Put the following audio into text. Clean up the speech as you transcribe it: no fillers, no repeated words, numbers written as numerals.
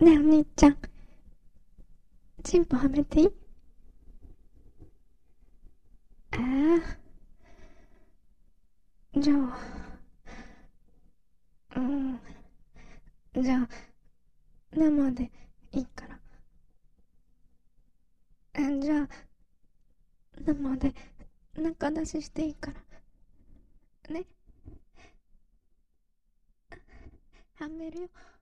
ねえお兄ちゃん、チンポはめていい？えじゃあ、うん、じゃあ、生でいいから。じゃあ、生で中出ししていいから。ね、はめるよ。